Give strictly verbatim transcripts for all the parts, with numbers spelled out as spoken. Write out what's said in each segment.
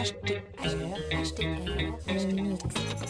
acheter ailleurs, acheter ailleurs, acheter mix.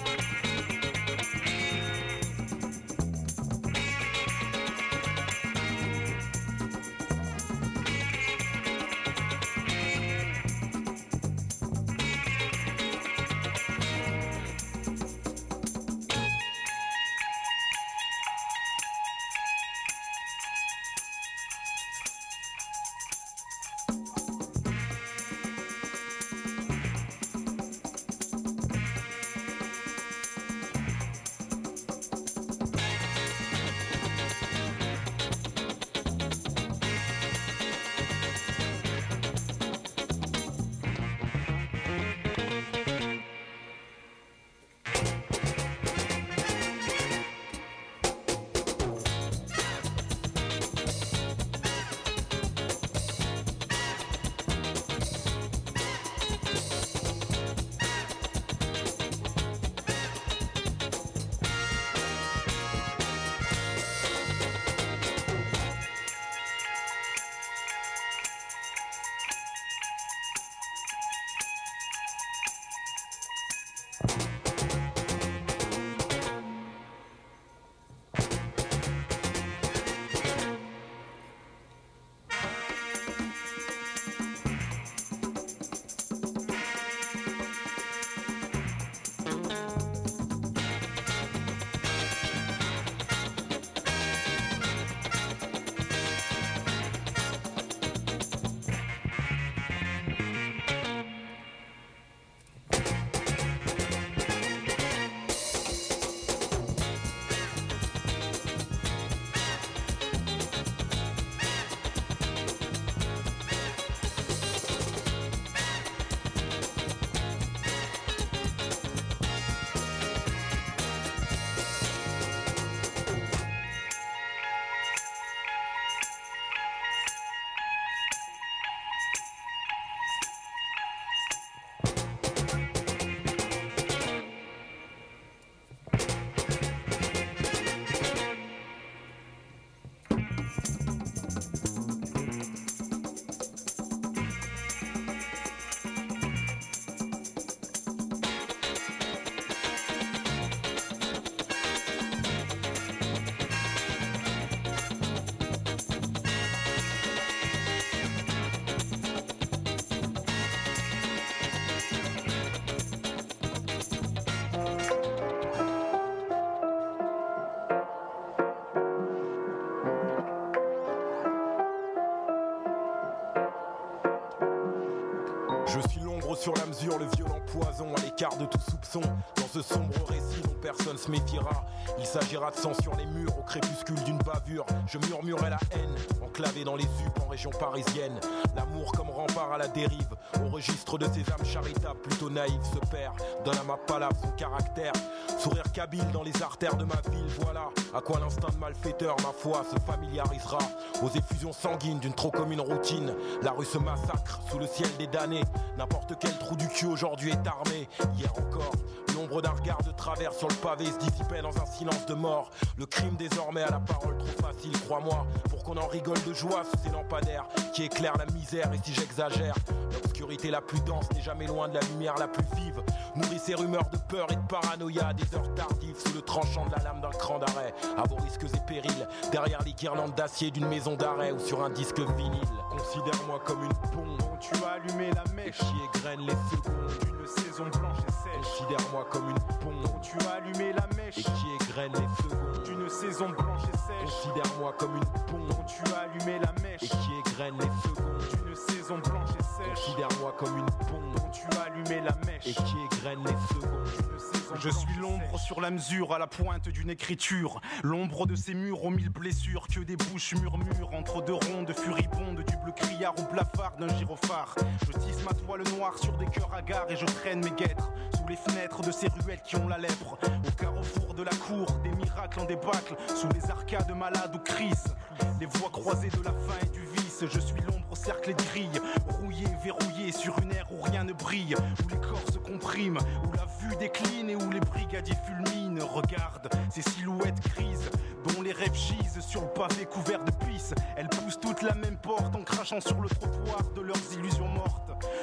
Sur la mesure, le violent poison à l'écart de tout soupçon. Dans ce sombre récit dont personne se méfiera, il s'agira de sang sur les murs au crépuscule d'une bavure. Je murmurais la haine, enclavé dans les U P en région parisienne. L'amour comme rempart à la dérive, au registre de ces âmes charitables plutôt naïves se perd. Donne à ma palabre son caractère, sourire kabyle dans les artères de ma ville. Voilà à quoi l'instinct de malfaiteur, ma foi, se familiarisera. Aux effusions sanguines d'une trop commune routine, la rue se massacre sous le ciel des damnés. N'importe quel trou du cul aujourd'hui est armé. Hier encore, l'ombre d'un regard de travers sur le pavé se dissipait dans un silence de mort. Le crime désormais a la parole trop facile, crois-moi, pour qu'on en rigole de joie sous ces lampadaires qui éclairent la misère. Et si j'exagère, l'obscurité la plus dense n'est jamais loin de la lumière la plus vive. Nourrit ces rumeurs de peur et de paranoïa à des heures tardives sous le tranchant de la lame d'un cran d'arrêt. À vos risques et périls, derrière les guirlandes d'acier d'une maison d'arrêt ou sur un disque vinyle. Considère-moi comme une bombe dont tu as allumé la mèche qui égrène les secondes d'une saison blanche et sèche. Considère-moi comme une bombe dont tu as allumé la mèche et qui égrène les secondes d'une saison blanche et sèche. Considère-moi comme une bombe dont tu as allumé la mèche et qui égrène les secondes d'une saison blanche et sèche. Considère-moi comme une bombe dont tu as allumé la mèche et qui égrène les secondes d'une saison. Je suis l'ombre sur la mesure à la pointe d'une écriture. L'ombre de ces murs aux mille blessures que des bouches murmurent entre deux rondes furibondes du bleu criard ou blafard d'un gyrophare. Je tisse ma toile noire sur des cœurs hagards et je traîne mes guêtres sous les fenêtres de ces ruelles qui ont la lèpre. Au carrefour de la cour, des miracles en débâcle sous les arcades malades ou crises. Les voies croisées de la faim et du vice. Je suis l'ombre au cercle et de grilles, rouillé, verrouillé sur une ère où rien ne brille, où les corps se compriment, où la vue décline et où les brigadiers fulminent. Regarde ces silhouettes grises dont les rêves gisent sur le pavé couvert de pisse. Elles poussent toutes la même porte en crachant sur le trottoir de leurs illusions mortes.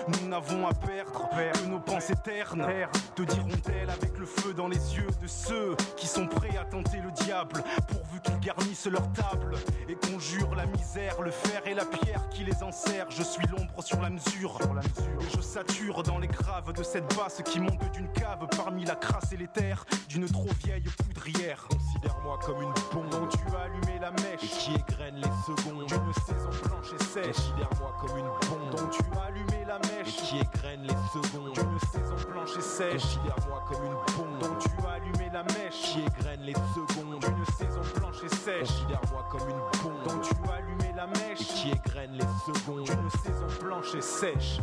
nous n'avons à perdre que nos pensées ternes. Te diront-elles avec le feu dans les yeux de ceux qui sont prêts à tenter le diable, pourvu qu'ils garnissent leur table et conjurent la misère, le fer et la pierre qui les enserrent. Je suis l'ombre sur la mesure, et je sature dans les graves de cette basse qui monte d'une cave parmi la crasse et les terres d'une trop vieille poudrière. Considère-moi comme une bombe dont tu as allumé la mèche et qui égrène les secondes d'une saison blanche et sèche. Considère-moi comme une bombe dont tu as allumé la et mèche qui égrène les secondes d'une saison blanche et sèche. Considère-moi comme une bombe dont tu as allumé la mèche qui égrène les secondes d'une saison blanche et sèche. Considère-moi comme une bombe dont tu as allumé la mèche et qui égrène les secondes d'une saison blanche et sèche.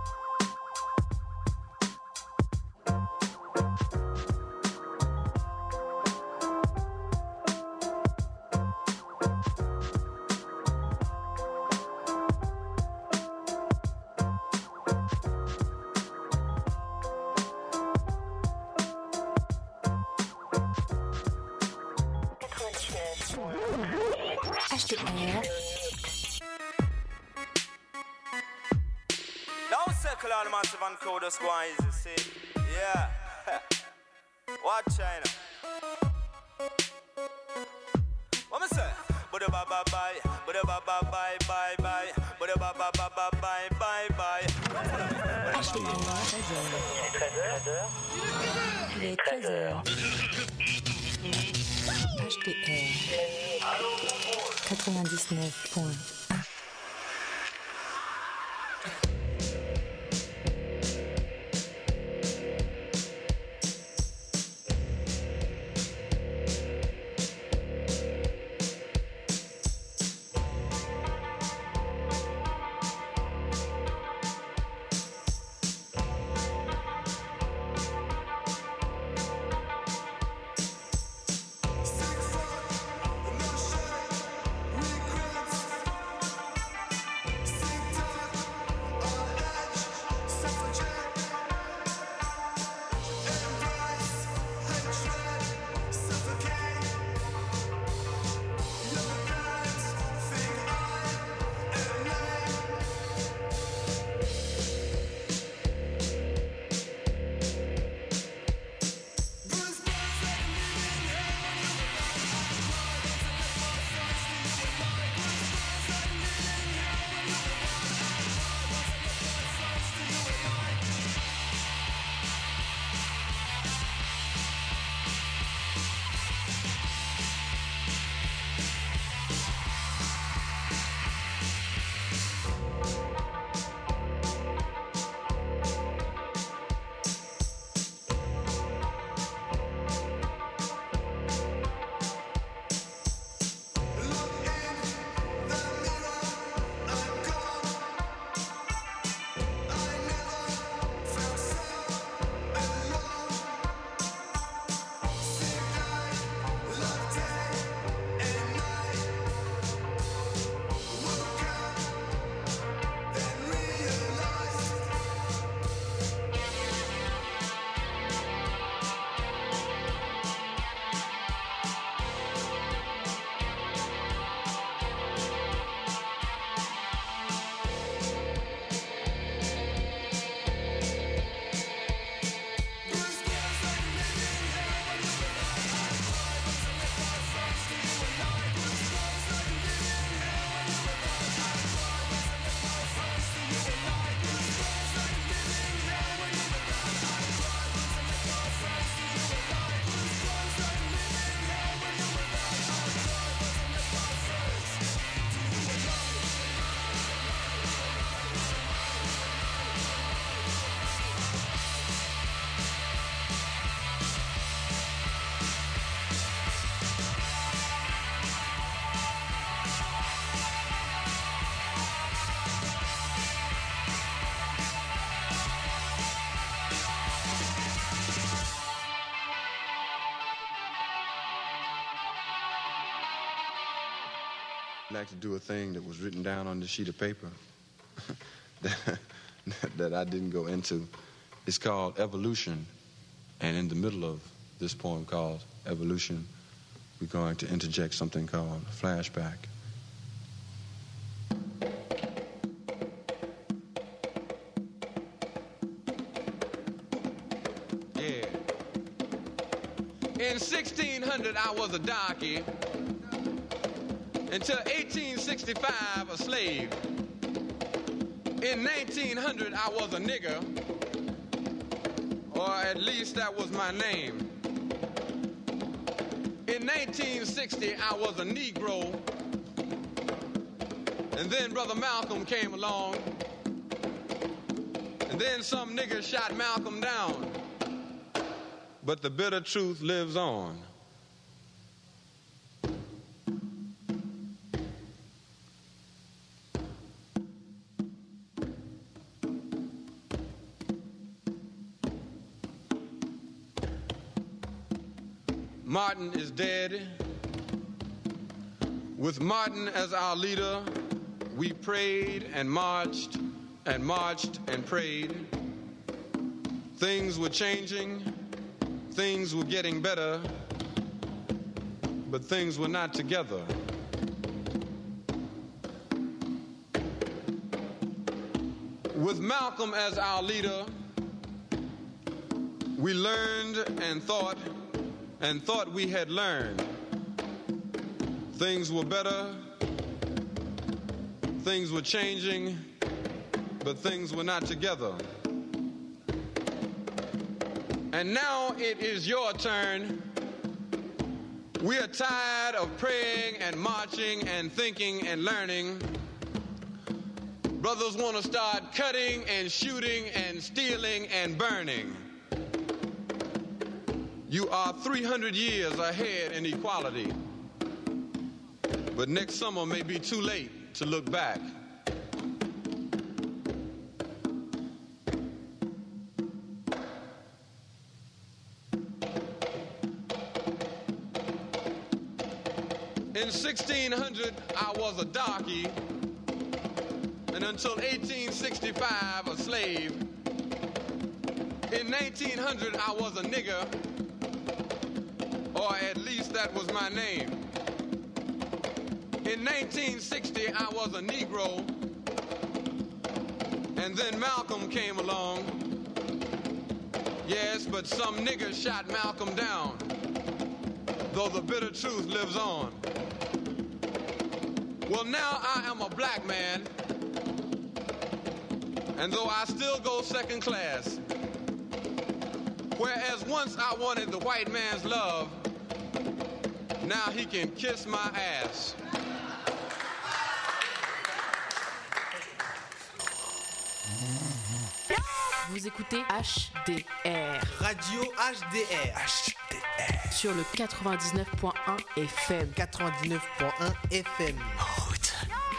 H T R. Don't circle all the massive and cool, just go on easy, see? Yeah. What China? What me say? Buddha ba ba bye, Buddha ba ba bye bye bye, Buddha ba ba ba ba bye bye bye. H T R. Il est treize heures. H T R. quatre-vingt-dix-neuf point un. I'd like to do a thing that was written down on this sheet of paper that, that I didn't go into. It's called Evolution, and in the middle of this poem called Evolution, we're going to interject something called Flashback. In sixteen hundred, I was a darky. Until eighteen sixty-five, a slave. In nineteen hundred, I was a nigger. Or at least that was my name. In nineteen sixty, I was a Negro. And then Brother Malcolm came along. And then some nigger shot Malcolm down. But the bitter truth lives on. Martin is dead. With Martin as our leader, we prayed and marched and marched and prayed. Things were changing. Things were getting better, but things were not together. With Malcolm as our leader, we learned and thought and thought we had learned. Things were better, things were changing, but things were not together. And now it is your turn. We are tired of praying and marching and thinking and learning. Brothers want to start cutting and shooting and stealing and burning. You are three hundred years ahead in equality. But next summer may be too late to look back. In sixteen hundred, I was a darky, and until eighteen sixty-five, a slave. In nineteen hundred, I was a nigger, or at least that was my name. In nineteen sixty, I was a Negro, and then Malcolm came along. Yes, but some nigger shot Malcolm down, though the bitter truth lives on. Well, now I am a black man, and though I still go second class, whereas once I wanted the white man's love, now he can kiss my ass. Vous écoutez H D R. Radio H D R. H D R. Sur le quatre-vingt-dix-neuf point un F M. quatre-vingt-dix-neuf point un F M. Route.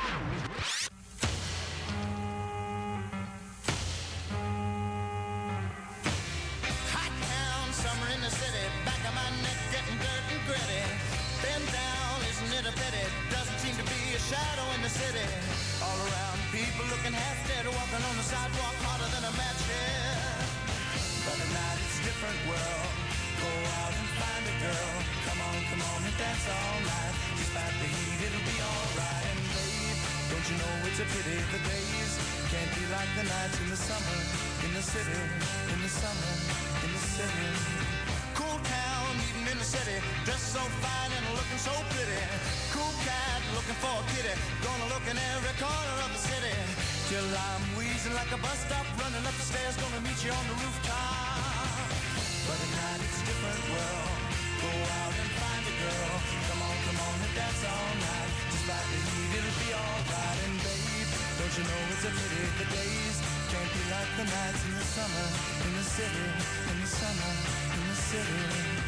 Hot town, summer in the city. Back of my neck getting dirt and gritty. Bend down, isn't it a pity? Doesn't seem to be a shadow in the city. All around, people looking half dead, walking on the sidewalk harder than a match head. But at night it's a different world. Go out and find a girl. Come on, come on and dance all night. Despite the heat, it'll be alright. And babe, don't you know it's a pity the days can't be like the nights in the summer, in the city, in the summer, in the city. Cool town, eating in the city, dressed so fine and looking so pretty. Cool cat, looking for a kitty, gonna look in every corner of the city. Till I'm wheezing like a bus stop, running up the stairs, gonna meet you on the rooftop. But at night it's a different world. Go out and find a girl. Come on, come on and dance all night. Despite the heat, it'll be alright. And babe, don't you know it's a pity the days can't be like the nights in the summer, in the city, in the summer, in the city.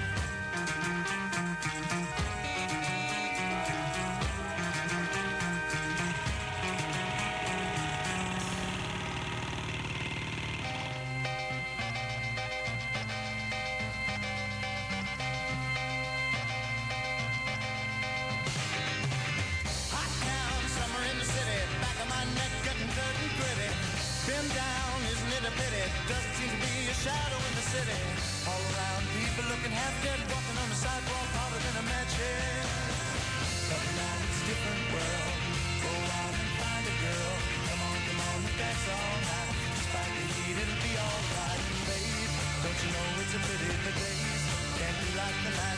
Shadow in the city, all around people looking half dead, walking on the sidewalk harder than a match head. But now it's a different world. Go out and find a girl. Come on, come on, and dance all night. Despite the heat, it'll be alright. And babe, don't you know it's a pity the days can't be like the night.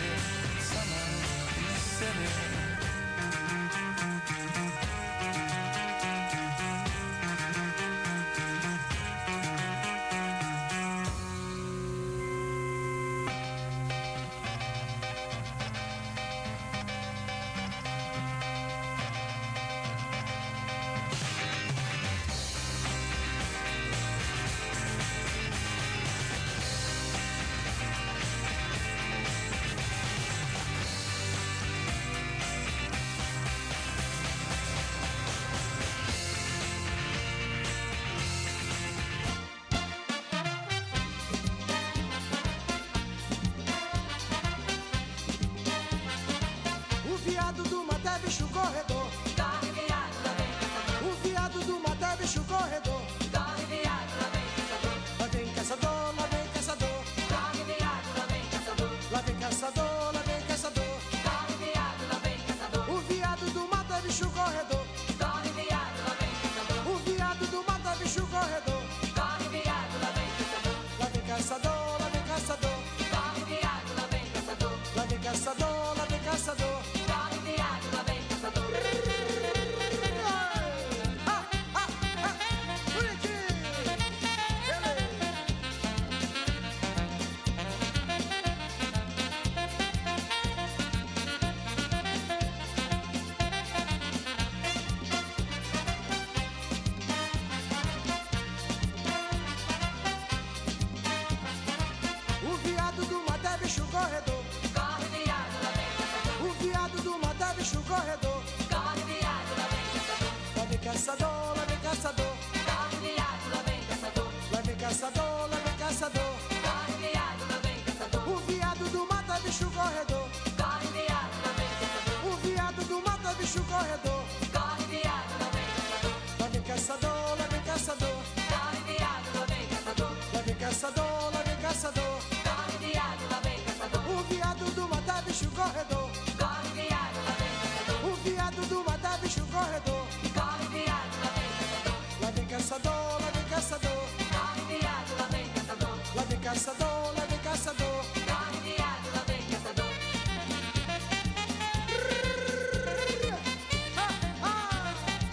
summer in the city. bicho corredor. Corre viado, lá vem caçador. O viado do mato é bicho corredor. Corre viado, lá vem caçador. Lá vem caçador, lá vem caçador. Corre viado, lá vem caçador. Lá vem caçador, lá vem caçador. Corre viado, lá vem caçador. O viado do mato é bicho corredor. Corre viado, lá vem caçador. O viado do mato é bicho corredor. Corre viado, lá vem caçador. Lá vem caçador, lá vem caçador. Corre viado, lá vem caçador. Lá vem caçador, lá vem caçador. Corre viado, lá vem caçador. Ah, ah, ah, bonitinho. Beleza. O viado do mato é bicho corredor. Corre viado, lá vem caçador. O viado do mato é bicho corredor. Corre viado, lá vem caçador. Lá vem caçador, lá vem caçador. Corre viado, lá vem caçador. Lá vem caçador, lá vem caçador. Corre viado, lá vem caçador. O viado do mato é bicho corredor. Corre viado, lá vem caçador. O viado do mato é bicho corredor. Corre viado, lá vem caçador. Lá vem caçador, lá vem caçador. Corre viado, lá vem caçador. Lá vem caçador, lá vem caçador. Corre viado, lá vem caçador. O viado do mato é bicho corredor. Corre viado, lá vem caçador. O viado do mato é bicho corredor. Corre viado, lá vem caçador. Lá vem caçador, lá vem caçador. Corre viado, lá vem caçador. Lá vem caçador, lá vem caçador. Corre viado, lá vem caçador. Ah, ah.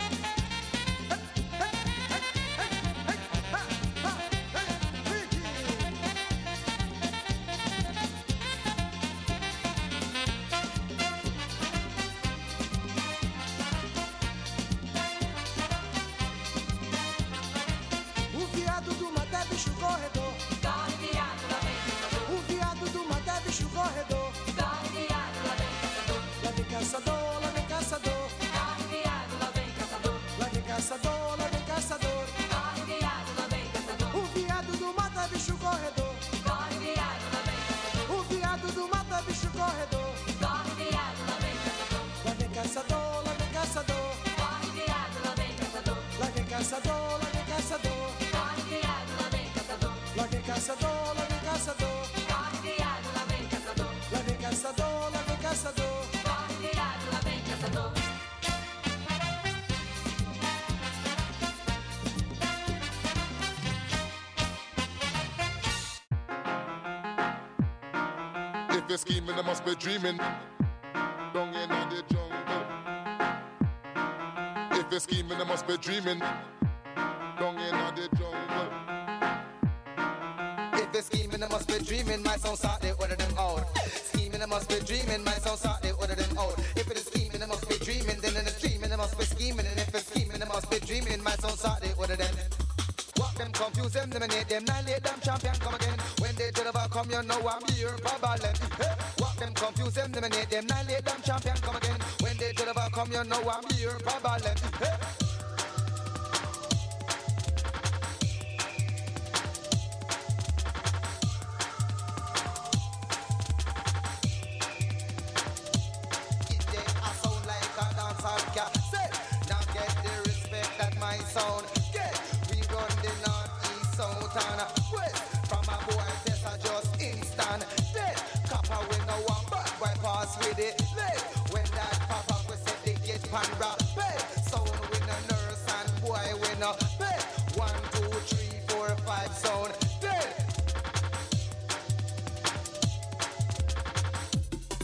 O viado do mato é bicho corredor. Corre viado, lá vem caçador. O viado do mato é bicho corredor. Corre viado, lá vem caçador. Lá vem caçador, lá vem caçador. Corre viado, lá vem caçador. Lá vem caçador, lá vem caçador. Corre viado, lá vem caçador. O viado do mato é bicho corredor. Corre viado, lá vem caçador. O viado do mato é bicho corredor. Corre viado, lá vem caçador. Lá vem caçador, lá vem caçador. Corre viado, lá vem caçador. Lá vem caçador, lá vem caçador. Corre viado, lá vem caçador. Lá vem caçador, lá vem caçador. Corre viado, lá vem caçador. Lá vem caçador, lá vem caçador. Corre viado, lá vem caçador. If you're scheming, they must be dreaming. Down in the jungle. If you're scheming, they must be dreaming. Down in the jungle. If they're scheming, they must be dreaming. My song start, they order them out. Scheming, they must be dreaming. My song start, they order them out. If it is scheming, they must be dreaming. Then in the dreaming, they must be scheming. And if it's scheming, they must be dreaming. My song start, they order them. Walk them, confuse them, eliminate them, annihilate them, champion come again. When they deliver come, you know I'm here, problem. Hey. Walk them, confuse them, eliminate them, annihilate them, champion come again. When they deliver come, you know I'm here, problem. Hey. I sound like a dancehall cat. Say, now get the respect that my sound get. We run the north, east, south and west. From a boy test I just instant dead. Copper we no one bad boy pass with it leg. When that pop up we set the gate pan rap bed. Sound we no nurse and boy we no bed. One, two, three, four, five sound dead.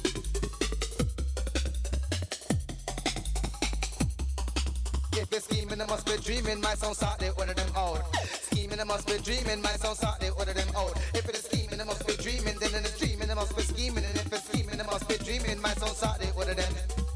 scheming, I must be dreaming. My sound start, they order them out. Scheming, I must be dreaming. My sound start, they order them out. If it is scheming, I must be dreaming. Then in the dreaming, I must be scheming. And if it's scheming, I must be dreaming. My sound start, they order them.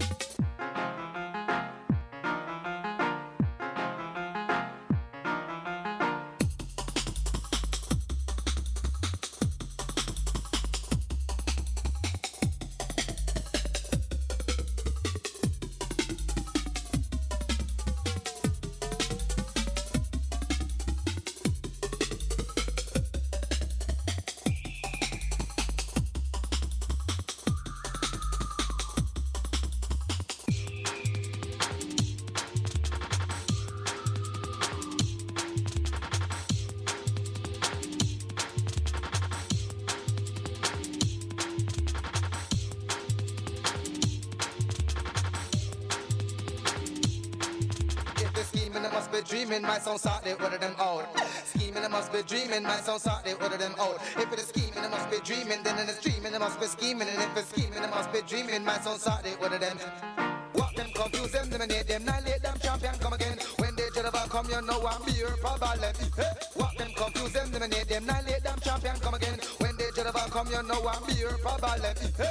Dreaming, my sound start, they order them out. Scheming, I must be dreaming, my sound start, they order them out. If it is scheming, I must be dreaming, then in the dreaming, I must be scheming, and if it's scheming, I must be dreaming, my sound start, they order them. Walk them, confuse them, eliminate them, annihilate them, champion, come again. When they jet about come, you know I'm here, problem. Hey. Walk them, confuse them, eliminate them, annihilate them, champion, come again. When they jet about come, you know I'm here, problem. Hey.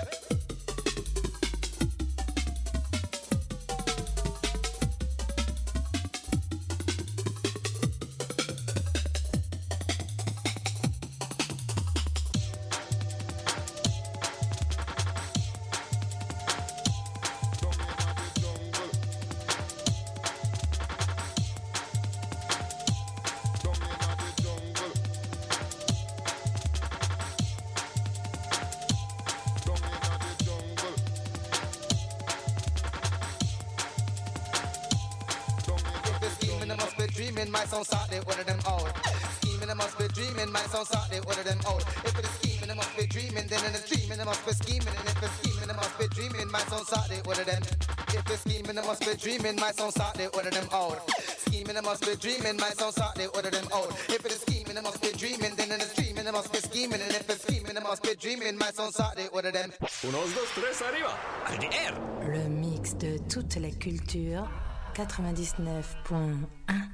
My sound start, they order them out. Scheming, I must be dreaming. My sound start, they order them out. If it is scheming, I must be dreaming. Then in the dreaming, I must be scheming. And if it's scheming, I must be dreaming. My sound start, they order them. If it's scheming, I must be dreaming. My sound start, they order them out. Scheming, I must be dreaming. My sound start, they order them out. If it is scheming, I must be dreaming. Then in the dreaming, I must be scheming. And if it's scheming, I must be dreaming. My sound start, they order them. Unos, dos, tres, arriba. H D R. Le mix de toute la culture. quatre-vingt-dix-neuf point un.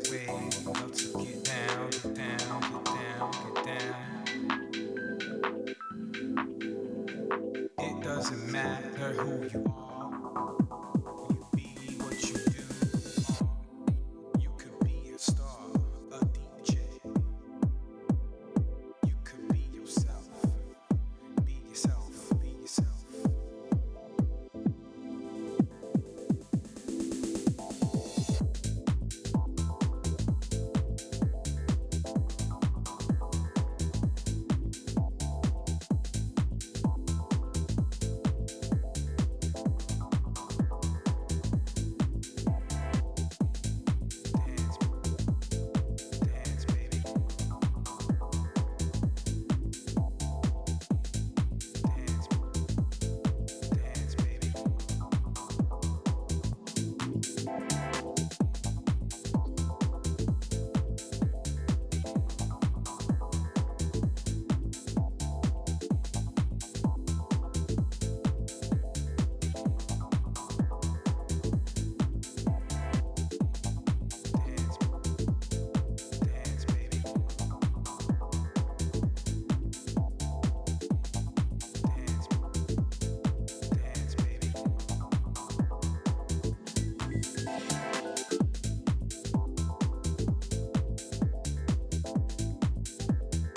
way. Love to get down, get down, get down, get down. It doesn't matter who you are.